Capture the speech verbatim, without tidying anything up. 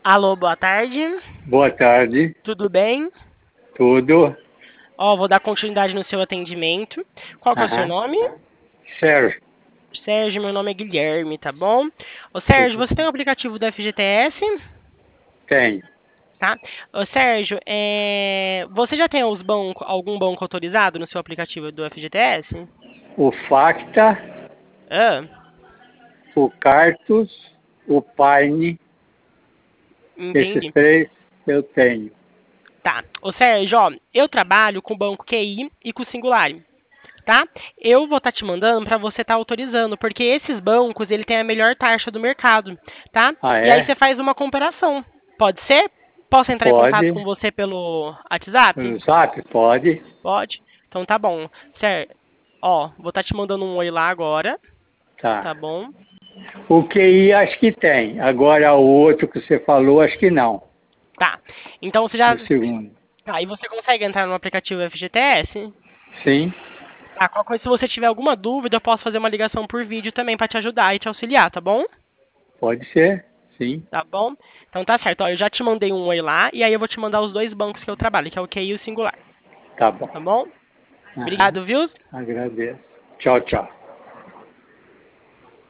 Alô, boa tarde. Boa tarde, Tudo bem? tudo. Ó, vou dar continuidade no seu atendimento. Qual que é o seu Aham. nome? Sérgio, Sérgio, meu nome é Guilherme, tá bom? Ô, Sérgio, tudo você tem o aplicativo do F G T S? tem. Tá? Ô, Sérgio, é... você já tem os banco, algum banco autorizado no seu aplicativo do F G T S? O Facta, Ah, o Cartus, o Paine, esses entendi. três eu tenho. Tá. Ô, Sérgio, ó, eu trabalho com o banco Q I e com o Singular. Tá? Eu vou estar te mandando para você estar autorizando, porque esses bancos ele tem a melhor taxa do mercado, tá? Ah, E aí é? você faz uma comparação. Pode ser? Posso entrar em contato com Pode. você pelo WhatsApp? No Zap, pode. Pode? Então tá bom. Certo. Ó, vou estar te mandando um oi lá agora, tá Tá. bom? O Q I acho que tem. Agora o outro que você falou, acho que não. Tá. Então você já. O segundo. Tá, e você consegue entrar no aplicativo F G T S? Sim, Tá, qualquer coisa, se você tiver alguma dúvida, eu posso fazer uma ligação por vídeo também para te ajudar e te auxiliar, tá bom? pode ser. Sim, Tá bom? Então tá certo. Ó, eu já te mandei um oi lá e aí eu vou te mandar os dois bancos que eu trabalho, que é o Q I e o Singular. tá bom. Tá bom? Aham. Obrigado, viu? Agradeço. Tchau, tchau.